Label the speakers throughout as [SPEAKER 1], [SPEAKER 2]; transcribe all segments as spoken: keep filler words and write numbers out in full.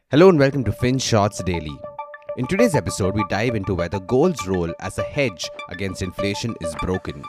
[SPEAKER 1] Hello and welcome to FinShots Daily. In today's episode, we dive into whether gold's role as a hedge against inflation is broken.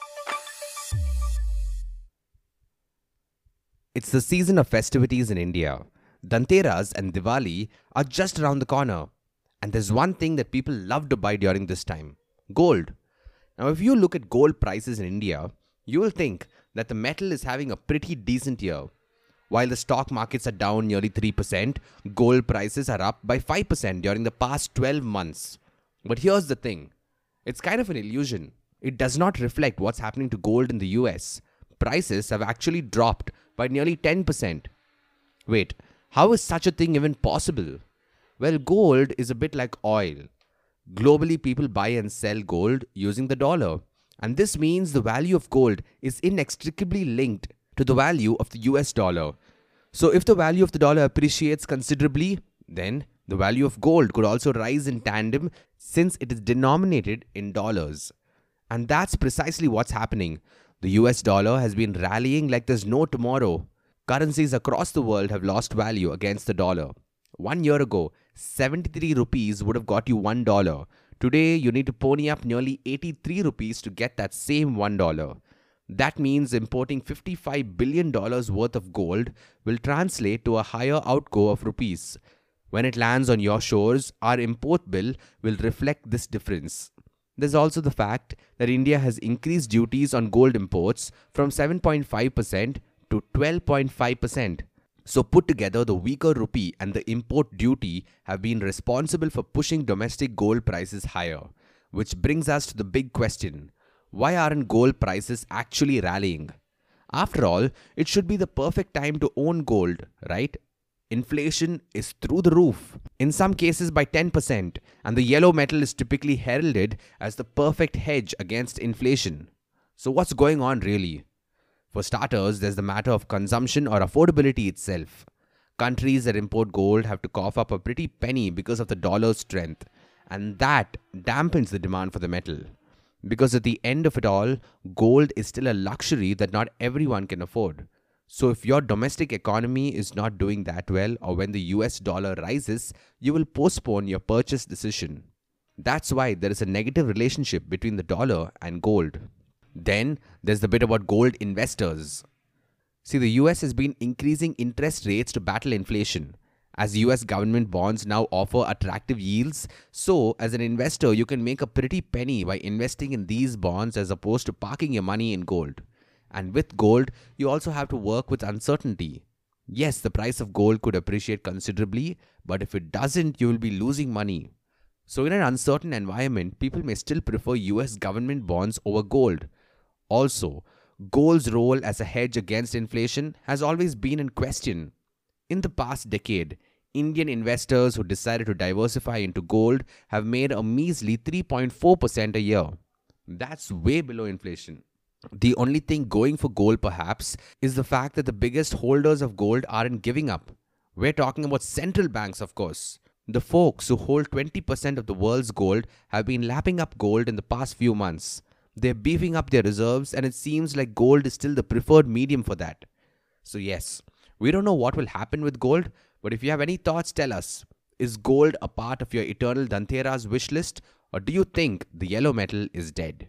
[SPEAKER 1] It's the season of festivities in India. Dhanteras and Diwali are just around the corner. And there's one thing that people love to buy during this time: gold. Now, if you look at gold prices in India, you will think that the metal is having a pretty decent year. While the stock markets are down nearly three percent, gold prices are up by five percent during the past twelve months. But here's the thing. It's kind of an illusion. It does not reflect what's happening to gold in the U S. Prices have actually dropped by nearly ten percent. Wait, how is such a thing even possible? Well, gold is a bit like oil. Globally, people buy and sell gold using the dollar. And this means the value of gold is inextricably linked to the value of the U S dollar. So if the value of the dollar appreciates considerably, then the value of gold could also rise in tandem since it is denominated in dollars. And that's precisely what's happening. The U S dollar has been rallying like there's no tomorrow. Currencies across the world have lost value against the dollar. One year ago, seventy-three rupees would have got you one dollar. Today, you need to pony up nearly eighty-three rupees to get that same one dollar. That means importing fifty-five billion dollars worth of gold will translate to a higher outgo of rupees. When it lands on your shores, our import bill will reflect this difference. There's also the fact that India has increased duties on gold imports from seven point five percent to twelve point five percent. So put together, the weaker rupee and the import duty have been responsible for pushing domestic gold prices higher. Which brings us to the big question. Why aren't gold prices actually rallying? After all, it should be the perfect time to own gold, right? Inflation is through the roof, in some cases by ten percent, and the yellow metal is typically heralded as the perfect hedge against inflation. So what's going on really? For starters, there's the matter of consumption or affordability itself. Countries that import gold have to cough up a pretty penny because of the dollar's strength, and that dampens the demand for the metal. Because at the end of it all, gold is still a luxury that not everyone can afford. So if your domestic economy is not doing that well, or when the U S dollar rises, you will postpone your purchase decision. That's why there is a negative relationship between the dollar and gold. Then there's the bit about gold investors. See, the U S has been increasing interest rates to battle inflation. As U S government bonds now offer attractive yields, so as an investor you can make a pretty penny by investing in these bonds as opposed to parking your money in gold. And with gold, you also have to work with uncertainty. Yes, the price of gold could appreciate considerably, but if it doesn't, you will be losing money. So in an uncertain environment, people may still prefer U S government bonds over gold. Also, gold's role as a hedge against inflation has always been in question. In the past decade, Indian investors who decided to diversify into gold have made a measly three point four percent a year. That's way below inflation. The only thing going for gold perhaps is the fact that the biggest holders of gold aren't giving up. We're talking about central banks, of course. The folks who hold twenty percent of the world's gold have been lapping up gold in the past few months. They're beefing up their reserves, and it seems like gold is still the preferred medium for that. So yes, we don't know what will happen with gold, but if you have any thoughts, tell us. Is gold a part of your eternal Dhanteras wish list, or do you think the yellow metal is dead?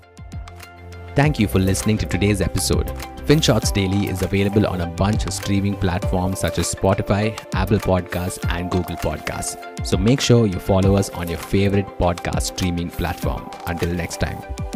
[SPEAKER 1] Thank you for listening to today's episode. FinShots Daily is available on a bunch of streaming platforms such as Spotify, Apple Podcasts, and Google Podcasts. So make sure you follow us on your favorite podcast streaming platform. Until next time.